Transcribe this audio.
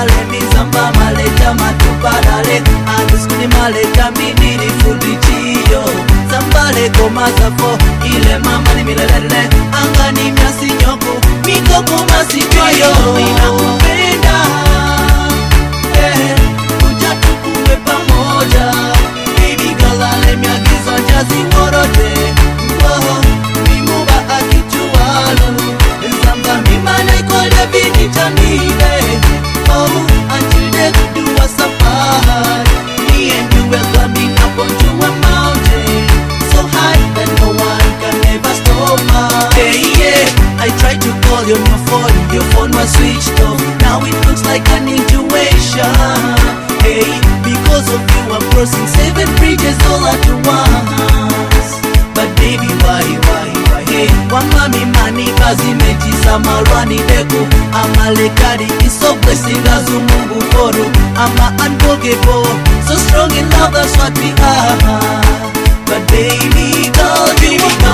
Male mizamba maleta matuparale Aduskuni maleta miniri fundi chiyo Zambale komazafo ile mama ni milelele Angani miasi nyoko mikoko masitoyo Ninakupenda kuja tukuwe pamoja Baby galale miagizo jazi morote Mimuba akitualu Zamba mimana ikole vini chanile until they do us apart. Me and you were climbing up onto a mountain so high that no one can ever stop us. Hey, yeah, I tried to call you on your phone was switched off. Now it looks like an intuition. Hey, because of you I'm crossing 7 bridges all at once. But baby, why? Hey, wamami mani kazi metisa marwani deku Amalekari is so blessing as Mungu foru Ama unforgettable, so strong in love, that's what we are. But baby girl,